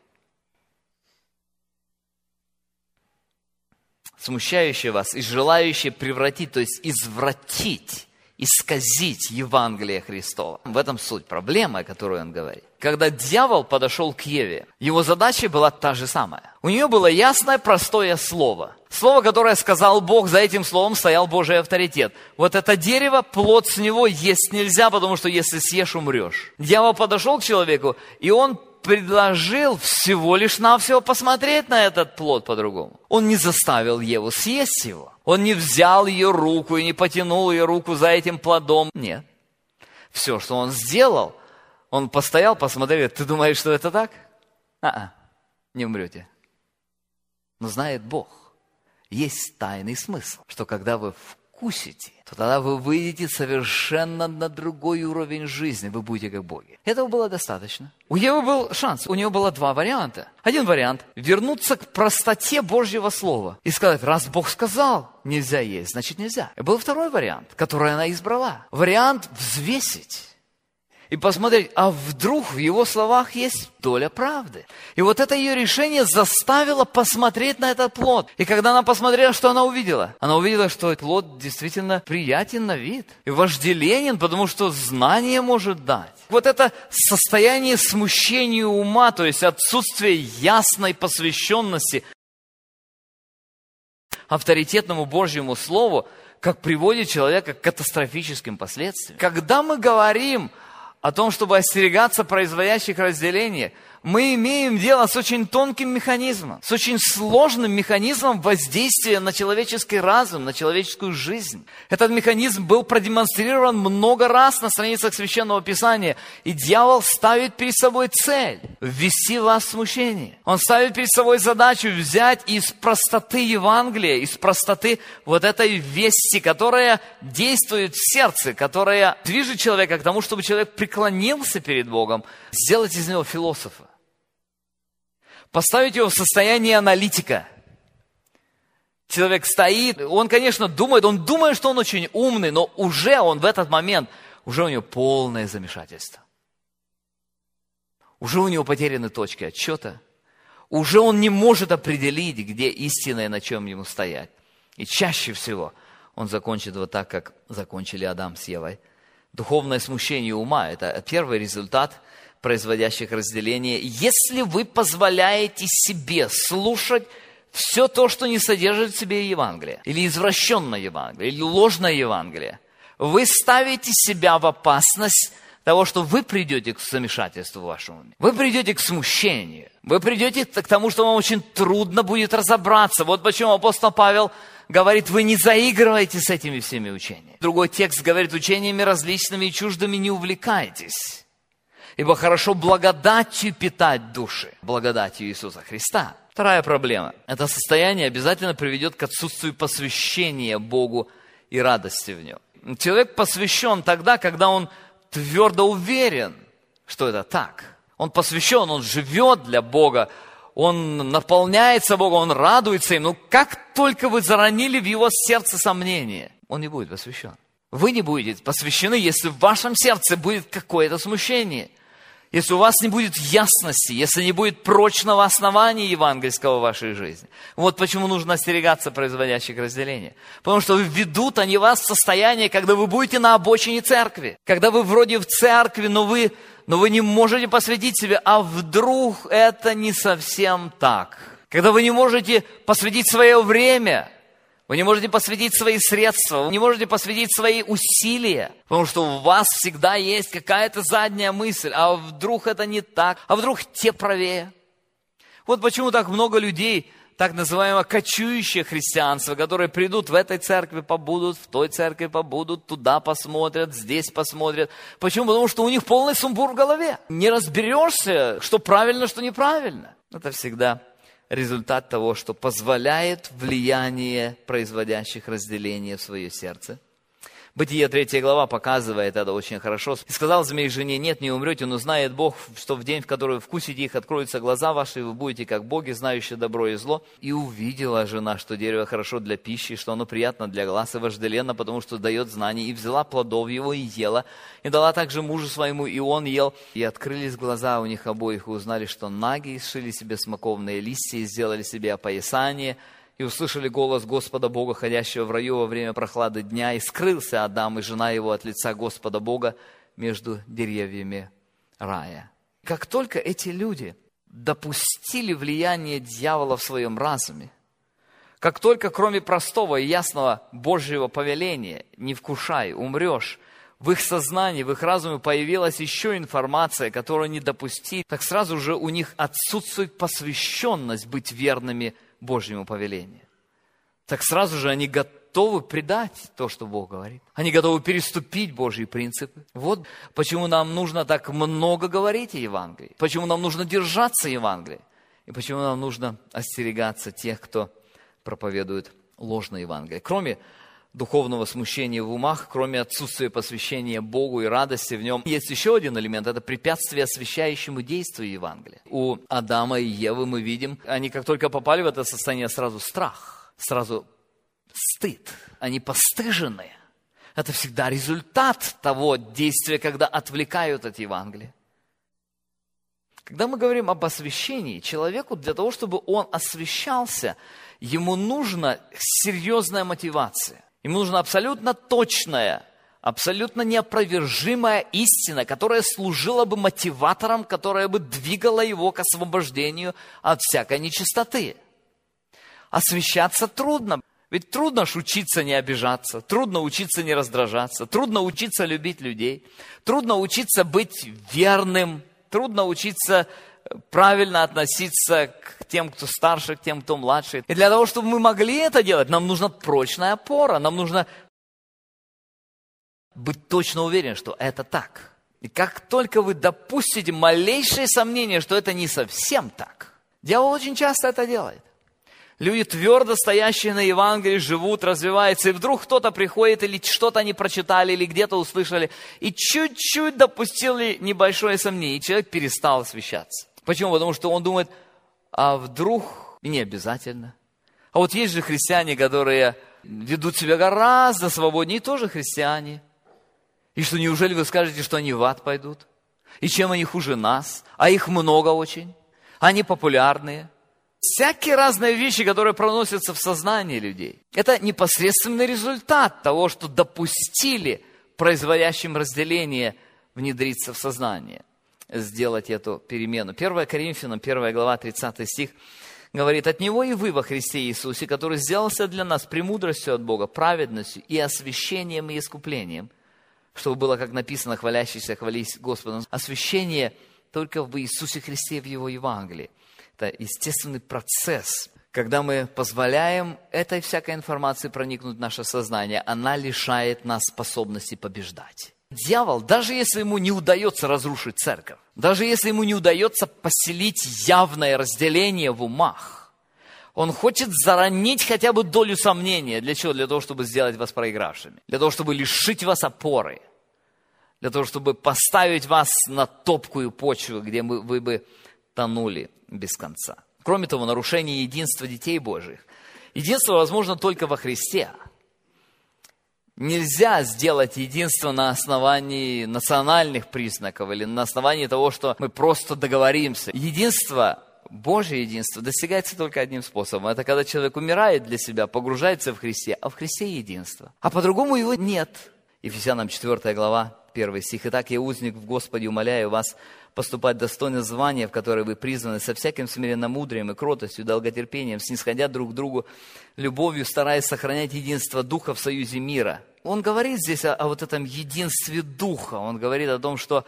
Смущающее вас и желающее превратить, то есть извратить, исказить Евангелие Христова. В этом суть проблемы, о которой он говорит. Когда дьявол подошел к Еве, его задача была та же самая. У нее было ясное, простое слово. Слово, которое сказал Бог, за этим словом стоял Божий авторитет. Вот это дерево, плод с него есть нельзя, потому что если съешь, умрешь. Дьявол подошел к человеку, и он предложил всего лишь навсего посмотреть на этот плод по-другому. Он не заставил Еву съесть его. Он не взял ее руку и не потянул ее руку за этим плодом. Нет. Все, что он сделал, он постоял, посмотрел, ты думаешь, что это так? Не умрете. Но знает Бог, есть тайный смысл, что когда вы вкусите, то тогда вы выйдете совершенно на другой уровень жизни, вы будете как боги. Этого было достаточно. У Евы был шанс, у нее было два варианта. Один вариант – вернуться к простоте Божьего Слова и сказать, раз Бог сказал, нельзя есть, значит нельзя. И был второй вариант, который она избрала. Вариант взвесить. И посмотреть, а вдруг в его словах есть доля правды. И вот это ее решение заставило посмотреть на этот плод. И когда она посмотрела, что она увидела? Она увидела, что плод действительно приятен на вид. И вожделенен, потому что знание может дать. Вот это состояние смущения ума, то есть отсутствие ясной посвященности авторитетному Божьему Слову, как приводит человека к катастрофическим последствиям. Когда мы говорим о том, чтобы остерегаться производящих разделения, мы имеем дело с очень тонким механизмом, с очень сложным механизмом воздействия на человеческий разум, на человеческую жизнь. Этот механизм был продемонстрирован много раз на страницах Священного Писания. И дьявол ставит перед собой цель – ввести вас в смущение. Он ставит перед собой задачу взять из простоты Евангелия, из простоты вот этой вести, которая действует в сердце, которая движет человека к тому, чтобы человек преклонился перед Богом, сделать из него философа. Поставить его в состояние аналитика. Человек стоит, он, конечно, думает, что он очень умный, но уже он в этот момент, уже у него полное замешательство. Уже у него потеряны точки отсчета. Уже он не может определить, где истина и на чем ему стоять. И чаще всего он закончит вот так, как закончили Адам с Евой. Духовное смущение ума – это первый результат производящих разделение. Если вы позволяете себе слушать все то, что не содержит в себе Евангелие, или извращенное Евангелие, или ложное Евангелие, вы ставите себя в опасность того, что вы придете к замешательству в вашем уме. Вы придете к смущению. Вы придете к тому, что вам очень трудно будет разобраться. Вот почему апостол Павел говорит, вы не заигрывайте с этими всеми учениями. Другой текст говорит, учениями различными и чуждыми не увлекайтесь. Ибо хорошо благодатью питать души, благодатью Иисуса Христа. Вторая проблема. Это состояние обязательно приведет к отсутствию посвящения Богу и радости в Нем. Человек посвящен тогда, когда он твердо уверен, что это так. Он посвящен, он живет для Бога, он наполняется Богом, он радуется им. Но как только вы заронили в его сердце сомнение, он не будет посвящен. Вы не будете посвящены, если в вашем сердце будет какое-то смущение. Если у вас не будет ясности, если не будет прочного основания евангельского в вашей жизни. Вот почему нужно остерегаться производящих разделения. Потому что введут они вас в состояние, когда вы будете на обочине церкви. Когда вы вроде в церкви, но вы не можете посвятить себе. А вдруг это не совсем так? Когда вы не можете посвятить свое время. Вы не можете посвятить свои средства, вы не можете посвятить свои усилия, потому что у вас всегда есть какая-то задняя мысль, а вдруг это не так, а вдруг те правее. Вот почему так много людей, так называемое кочующее христианство, которые придут в этой церкви, побудут, в той церкви побудут, туда посмотрят, здесь посмотрят. Почему? Потому что у них полный сумбур в голове. Не разберешься, что правильно, что неправильно. Это всегда результат того, что позволяет влияние производящих разделение в свое сердце. Бытие 3 глава показывает это очень хорошо. «И сказал змей жене: нет, не умрете, но знает Бог, что в день, в который вы вкусите их, откроются глаза ваши, и вы будете как боги, знающие добро и зло. И увидела жена, что дерево хорошо для пищи, что оно приятно для глаз и вожделенно, потому что дает знание, и взяла плодов его и ела, и дала также мужу своему, и он ел. И открылись глаза у них обоих, и узнали, что наги, и сшили себе смоковные листья, и сделали себе опоясание, и услышали голос Господа Бога, ходящего в раю во время прохлады дня, и скрылся Адам и жена его от лица Господа Бога между деревьями рая». Как только эти люди допустили влияние дьявола в своем разуме, как только кроме простого и ясного Божьего повеления «не вкушай, умрешь», в их сознании, в их разуме появилась еще информация, которую не допустить, так сразу же у них отсутствует посвященность быть верными Божьему повелению. Так сразу же они готовы предать то, что Бог говорит. Они готовы переступить Божьи принципы. Вот почему нам нужно так много говорить о Евангелии. Почему нам нужно держаться Евангелия. И почему нам нужно остерегаться тех, кто проповедует ложное Евангелие. Кроме духовного смущения в умах, кроме отсутствия посвящения Богу и радости в нем, есть еще один элемент – это препятствие освящающему действию Евангелия. У Адама и Евы мы видим, они как только попали в это состояние, сразу страх, сразу стыд, они постыжены. Это всегда результат того действия, когда отвлекают от Евангелия. Когда мы говорим об освящении, человеку для того, чтобы он освящался, ему нужна серьезная мотивация. Ему нужна абсолютно точная, абсолютно неопровержимая истина, которая служила бы мотиватором, которая бы двигала его к освобождению от всякой нечистоты. Освящаться трудно. Ведь трудно ж учиться не обижаться, трудно учиться не раздражаться, трудно учиться любить людей, трудно учиться быть верным, трудно учиться правильно относиться к тем, кто старше, к тем, кто младше. И для того, чтобы мы могли это делать, нам нужна прочная опора, нам нужно быть точно уверенным, что это так. И как только вы допустите малейшее сомнение, что это не совсем так, дьявол очень часто это делает. Люди, твердо стоящие на Евангелии, живут, развиваются, и вдруг кто-то приходит, или что-то они прочитали, или где-то услышали, и чуть-чуть допустили небольшое сомнение, и человек перестал освящаться. Почему? Потому что он думает, а вдруг и не обязательно. А вот есть же христиане, которые ведут себя гораздо свободнее, и тоже христиане. И что, неужели вы скажете, что они в ад пойдут? И чем они хуже нас? А их много очень. Они популярные. Всякие разные вещи, которые проносятся в сознании людей. Это непосредственный результат того, что допустили производящим разделение внедриться в сознание, сделать эту перемену. 1 Коринфянам, 1 глава, 30 стих говорит: «От Него и вы во Христе Иисусе, который сделался для нас премудростью от Бога, праведностью и освящением и искуплением, чтобы было, как написано, хвалящийся, хвались Господом». Освящение только в Иисусе Христе, в Его Евангелии. Это естественный процесс. Когда мы позволяем этой всякой информации проникнуть в наше сознание, она лишает нас способности побеждать. Дьявол, даже если ему не удается разрушить церковь, даже если ему не удается поселить явное разделение в умах, он хочет заронить хотя бы долю сомнения. Для чего? Для того, чтобы сделать вас проигравшими. Для того, чтобы лишить вас опоры. Для того, чтобы поставить вас на топкую почву, где вы бы тонули без конца. Кроме того, нарушение единства детей Божьих. Единство возможно только во Христе. Нельзя сделать единство на основании национальных признаков или на основании того, что мы просто договоримся. Единство, Божье единство, достигается только одним способом. Это когда человек умирает для себя, погружается в Христе, а в Христе единство. А по-другому его нет. Ефесянам 4 глава, 1 стих. «Итак, я, узник в Господе, умоляю вас поступать достойно звания, в которое вы призваны, со всяким смиренномудрием и кротостью, долготерпением, снисходя друг к другу, любовью, стараясь сохранять единство Духа в союзе мира». Он говорит здесь о вот этом единстве Духа. Он говорит о том, что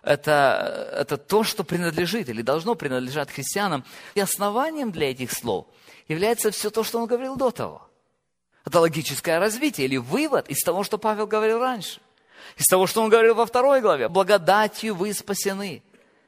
это то, что принадлежит или должно принадлежать христианам. И основанием для этих слов является все то, что он говорил до того. Это логическое развитие или вывод из того, что Павел говорил раньше. Из того, что он говорил во 2 главе. «Благодатью вы спасены.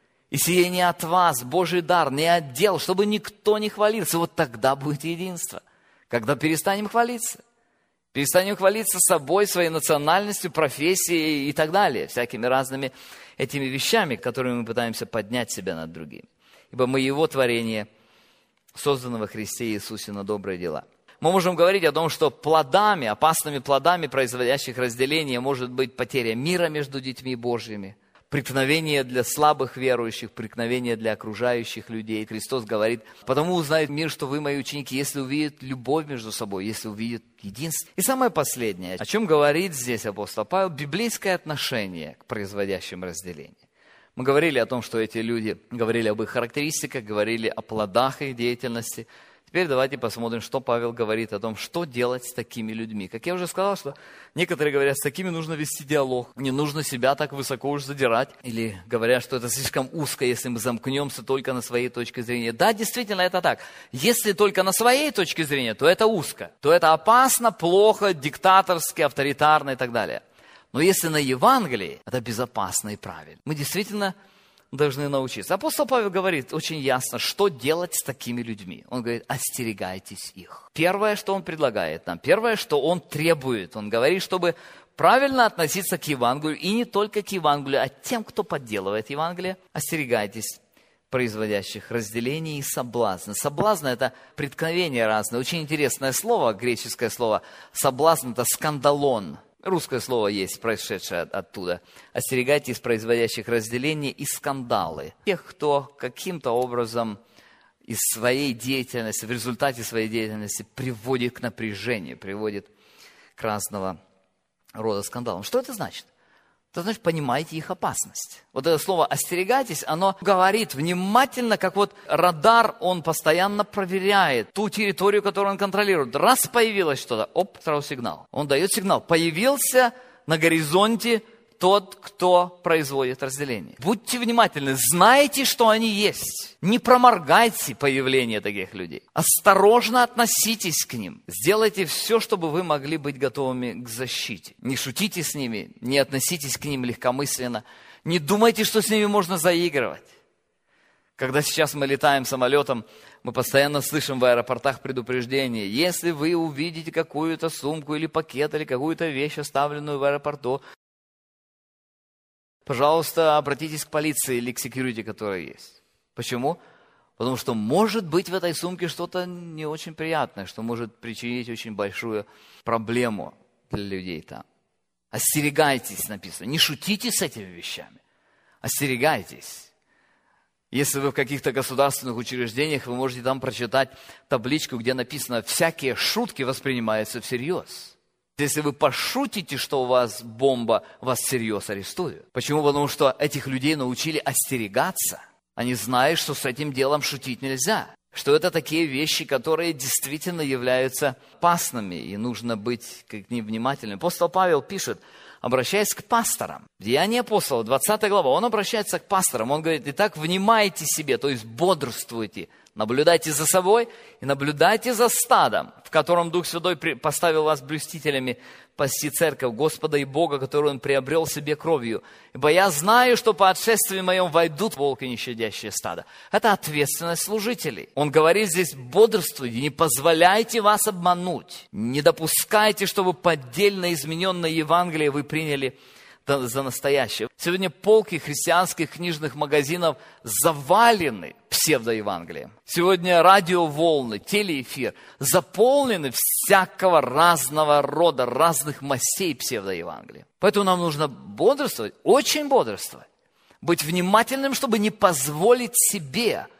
И сие не от вас, Божий дар, не от дел, чтобы никто не хвалился». Вот тогда будет единство. Когда перестанем хвалиться. Перестанем хвалиться собой, своей национальностью, профессией и так далее. Всякими разными этими вещами, которыми мы пытаемся поднять себя над другими. Ибо мы Его творение, созданное во Христе Иисусе на добрые дела. Мы можем говорить о том, что плодами, опасными плодами производящих разделение может быть потеря мира между детьми Божьими, преткновение для слабых верующих, преткновение для окружающих людей. Христос говорит: «Потому узнает мир, что вы мои ученики, если увидят любовь между собой, если увидят единство». И самое последнее, о чем говорит здесь апостол Павел, библейское отношение к производящим разделение. Мы говорили о том, что эти люди говорили об их характеристиках, говорили о плодах их деятельности. Теперь давайте посмотрим, что Павел говорит о том, что делать с такими людьми. Как я уже сказал, что некоторые говорят, с такими нужно вести диалог. Не нужно себя так высоко уж задирать. Или говорят, что это слишком узко, если мы замкнемся только на своей точке зрения. Да, действительно, это так. Если только на своей точке зрения, то это узко. То это опасно, плохо, диктаторски, авторитарно и так далее. Но если на Евангелии, это безопасно и правильно. Мы действительно должны научиться. Апостол Павел говорит очень ясно, что делать с такими людьми. Он говорит: остерегайтесь их. Первое, что он предлагает нам, первое, что он требует, он говорит, чтобы правильно относиться к Евангелию, и не только к Евангелию, а тем, кто подделывает Евангелие. Остерегайтесь производящих разделений и соблазна. Соблазн – это преткновение разное. Очень интересное слово, греческое слово. Соблазн – это скандалон. Русское слово есть, происшедшее оттуда. Остерегайтесь производящих разделения и скандалы. Тех, кто каким-то образом из своей деятельности, в результате своей деятельности приводит к напряжению, приводит к разного рода скандалам. Что это значит? Это значит, понимаете их опасность. Вот это слово «остерегайтесь», оно говорит внимательно, как вот радар, он постоянно проверяет ту территорию, которую он контролирует. Раз появилось что-то, оп, сразу сигнал. Он дает сигнал. Появился на горизонте тот, кто производит разделение. Будьте внимательны, знайте, что они есть. Не проморгайте появление таких людей. Осторожно относитесь к ним. Сделайте все, чтобы вы могли быть готовыми к защите. Не шутите с ними, не относитесь к ним легкомысленно. Не думайте, что с ними можно заигрывать. Когда сейчас мы летаем самолетом, мы постоянно слышим в аэропортах предупреждение: если вы увидите какую-то сумку или пакет, или какую-то вещь, оставленную в аэропорту, пожалуйста, обратитесь к полиции или к секьюрити, которая есть. Почему? Потому что может быть в этой сумке что-то не очень приятное, что может причинить очень большую проблему для людей там. Остерегайтесь, написано. Не шутите с этими вещами. Остерегайтесь. Если вы в каких-то государственных учреждениях, вы можете там прочитать табличку, где написано: всякие шутки воспринимаются всерьез. Если вы пошутите, что у вас бомба, вас всерьез арестуют. Почему? Потому что этих людей научили остерегаться. Они знают, что с этим делом шутить нельзя. Что это такие вещи, которые действительно являются опасными, и нужно быть к ним внимательным. Апостол Павел пишет, обращаясь к пасторам. Деяния апостола, 20 глава, он обращается к пасторам. Он говорит: итак, внимайте себе, то есть бодрствуйте. Наблюдайте за собой и наблюдайте за стадом, в котором Дух Святой поставил вас блюстителями пасти церковь Господа и Бога, которую Он приобрел себе кровью. Ибо я знаю, что по отшествии моем войдут волки, нещадящие стадо. Это ответственность служителей. Он говорит здесь: бодрствуйте, не позволяйте вас обмануть. Не допускайте, чтобы поддельно измененное Евангелие вы приняли за настоящее. Сегодня полки христианских книжных магазинов завалены псевдоевангелием. Сегодня радиоволны, телеэфир заполнены всякого разного рода, разных мастей псевдоевангелия. Поэтому нам нужно бодрствовать, очень бодрствовать. Быть внимательным, чтобы не позволить себе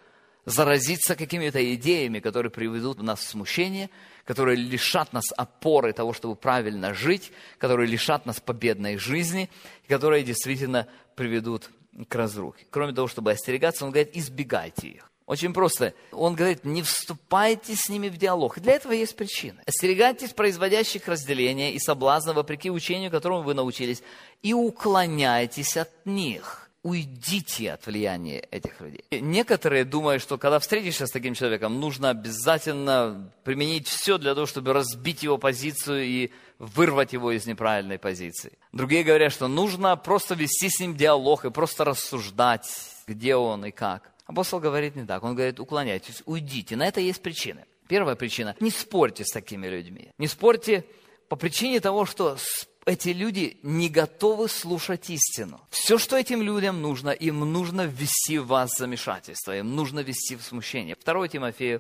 заразиться какими-то идеями, которые приведут нас в смущение, которые лишат нас опоры того, чтобы правильно жить, которые лишат нас победной жизни, и которые действительно приведут к разрухе. Кроме того, чтобы остерегаться, он говорит, избегайте их. Очень просто. Он говорит, не вступайте с ними в диалог. И для этого есть причины. Остерегайтесь производящих разделения и соблазна, вопреки учению, которому вы научились, и уклоняйтесь от них. Уйдите от влияния этих людей. Некоторые думают, что когда встретишься с таким человеком, нужно обязательно применить все для того, чтобы разбить его позицию и вырвать его из неправильной позиции. Другие говорят, что нужно просто вести с ним диалог и просто рассуждать, где он и как. Апостол говорит не так. Он говорит, уклоняйтесь, уйдите. На это есть причины. Первая причина – не спорьте с такими людьми. Не спорьте по причине того, что эти люди не готовы слушать истину. Все, что этим людям нужно, им нужно ввести в вас в замешательство, им нужно ввести в смущение. 2 Тимофею,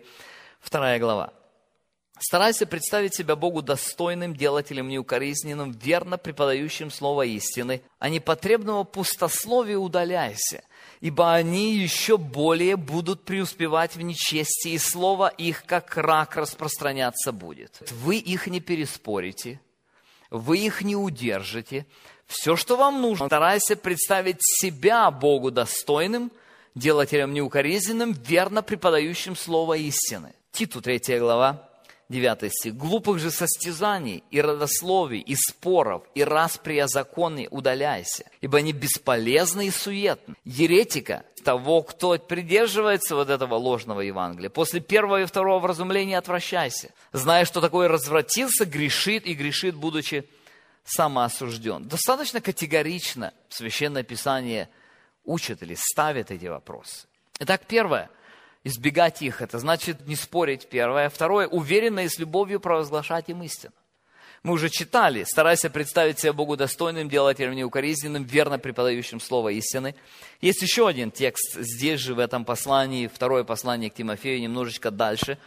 2 глава. «Старайся представить себя Богу достойным, делателем неукоризненным, верно преподающим слово истины, а непотребного пустословия удаляйся, ибо они еще более будут преуспевать в нечестии, и слово их, как рак, распространяться будет. Вы их не переспорите, вы их не удержите. Все, что вам нужно, старайся представить себя Богу достойным, делателем неукоризненным, верно преподающим слово истины». Титу, 3 глава, 9 стих. «Глупых же состязаний и родословий, и споров, и распри о законе удаляйся, ибо они бесполезны и суетны. Еретика, того, кто придерживается вот этого ложного Евангелия, после первого и второго вразумления отвращайся, зная, что такое развратился, грешит и грешит, будучи самоосужден». Достаточно категорично Священное Писание учит или ставит эти вопросы. Итак, первое. Избегать их, это значит не спорить, первое. Второе, уверенно и с любовью провозглашать им истину. Мы уже читали, старайся представить себя Богу достойным, делателем неукоризненным, верно преподающим слово истины. Есть еще один текст здесь же, в этом послании, 2 послание к Тимофею, немножечко дальше,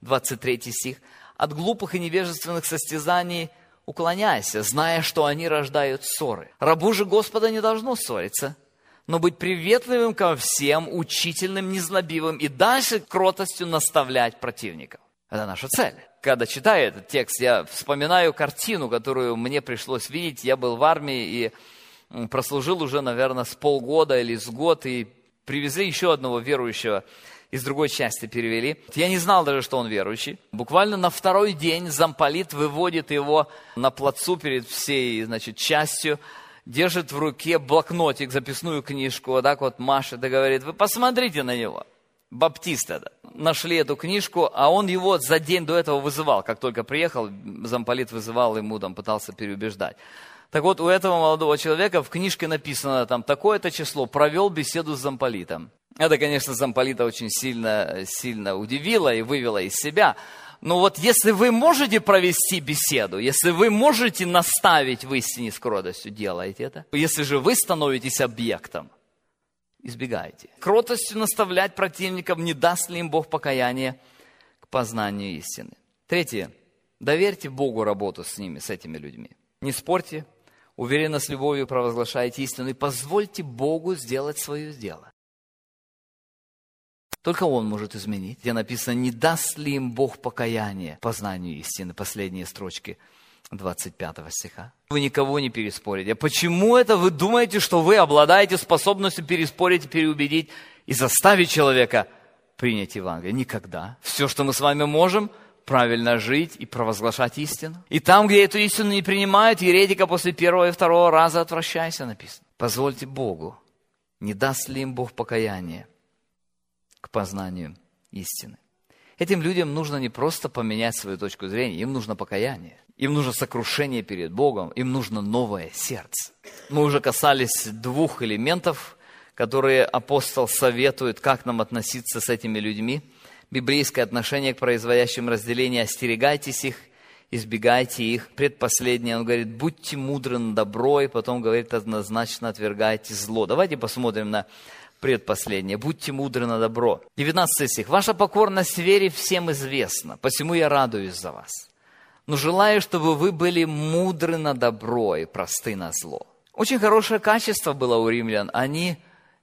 23 стих. «От глупых и невежественных состязаний уклоняйся, зная, что они рождают ссоры. Рабу же Господа не должно ссориться, но быть приветливым ко всем, учительным, незлобивым и дальше кротостью наставлять противников». Это наша цель. Когда читаю этот текст, я вспоминаю картину, которую мне пришлось видеть. Я был в армии и прослужил уже, наверное, с полгода или с год, и привезли еще одного верующего, из другой части перевели. Я не знал даже, что он верующий. Буквально на второй день замполит выводит его на плацу перед всей, частью, держит в руке блокнотик, записную книжку, вот так вот машет и говорит: «Вы посмотрите на него». Баптист это. Нашли эту книжку, а он его за день до этого вызывал. Как только приехал, замполит вызывал, ему там пытался переубеждать. Так вот, у этого молодого человека в книжке написано там такое-то число, провел беседу с замполитом. Это, конечно, замполита очень сильно удивило и вывело из себя. Но вот если вы можете провести беседу, если вы можете наставить в истине с кротостью, делайте это. Если же вы становитесь объектом, избегайте. Кротостью наставлять противников, не даст ли им Бог покаяния к познанию истины. Третье. Доверьте Богу работу с ними, с этими людьми. Не спорьте, уверенно с любовью провозглашайте истину и позвольте Богу сделать свое дело. Только Он может изменить. Где написано: не даст ли им Бог покаяния к познанию истины. Последние строчки 25 стиха. Вы никого не переспорите. Почему это вы думаете, что вы обладаете способностью переспорить, переубедить и заставить человека принять Евангелие? Никогда. Все, что мы с вами можем, правильно жить и провозглашать истину. И там, где эту истину не принимают, еретика после первого и второго раза отвращайся, написано. Позвольте Богу, не даст ли им Бог покаяния к познанию истины. Этим людям нужно не просто поменять свою точку зрения, им нужно покаяние. Им нужно сокрушение перед Богом, им нужно новое сердце. Мы уже касались двух элементов, которые апостол советует, как нам относиться с этими людьми. Библейское отношение к производящим разделение: остерегайтесь их, избегайте их. Предпоследнее, он говорит: будьте мудры на добро, и потом говорит: однозначно отвергайте зло. Давайте посмотрим на предпоследнее. Будьте мудры на добро. 19 стих. Ваша покорность в вере всем известна, посему я радуюсь за вас. Но желаю, чтобы вы были мудры на добро и просты на зло. Очень хорошее качество было у римлян. Они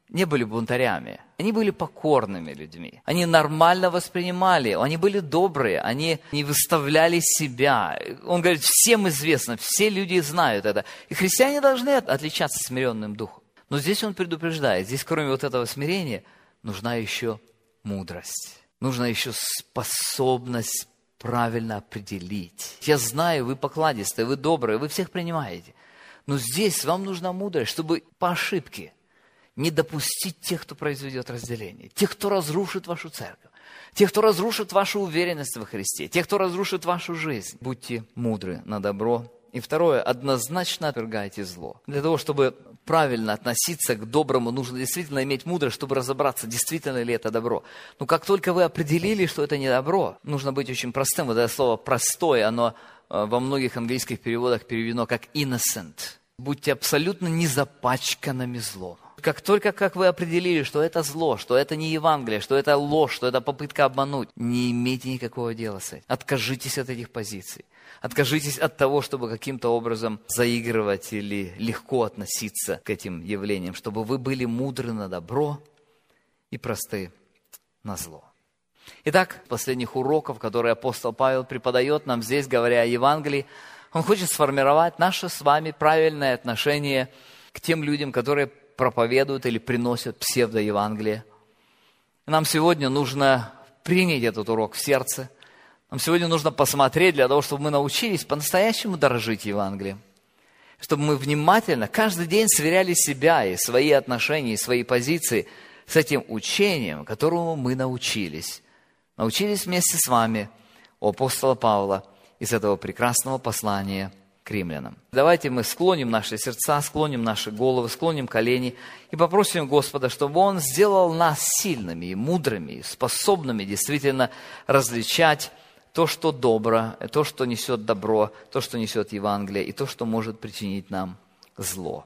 не были бунтарями. Они были покорными людьми. Они нормально воспринимали, они были добрые, они не выставляли себя. Он говорит, всем известно, все люди знают это. И христиане должны отличаться смиренным духом. Но здесь он предупреждает, здесь кроме вот этого смирения нужна еще мудрость. Нужна еще способность правильно определить. Я знаю, вы покладистые, вы добрые, вы всех принимаете. Но здесь вам нужна мудрость, чтобы по ошибке не допустить тех, кто произведет разделение, тех, кто разрушит вашу церковь, тех, кто разрушит вашу уверенность во Христе, тех, кто разрушит вашу жизнь. Будьте мудры на добро. И второе, однозначно отвергайте зло. Для того, чтобы правильно относиться к доброму, нужно действительно иметь мудрость, чтобы разобраться, действительно ли это добро. Но как только вы определили, что это не добро, нужно быть очень простым. Вот это слово «простое», оно во многих английских переводах переведено как «innocent». Будьте абсолютно не запачканными злом. Как только вы определили, что это зло, что это не Евангелие, что это ложь, что это попытка обмануть, не имейте никакого дела с этим. Откажитесь от этих позиций. Откажитесь от того, чтобы каким-то образом заигрывать или легко относиться к этим явлениям, чтобы вы были мудры на добро и просты на зло. Итак, последних уроков, которые апостол Павел преподает нам здесь, говоря о Евангелии, он хочет сформировать наше с вами правильное отношение к тем людям, которые проповедуют или приносят псевдоевангелие. Нам сегодня нужно принять этот урок в сердце. Нам сегодня нужно посмотреть для того, чтобы мы научились по-настоящему дорожить Евангелием. Чтобы мы внимательно каждый день сверяли себя и свои отношения, и свои позиции с этим учением, которому мы научились. Научились вместе с вами у апостола Павла из этого прекрасного послания к римлянам. Давайте мы склоним наши сердца, склоним наши головы, склоним колени и попросим Господа, чтобы Он сделал нас сильными и мудрыми, и способными действительно различать то, что добро, то, что несет добро, то, что несет Евангелие, и то, что может причинить нам зло.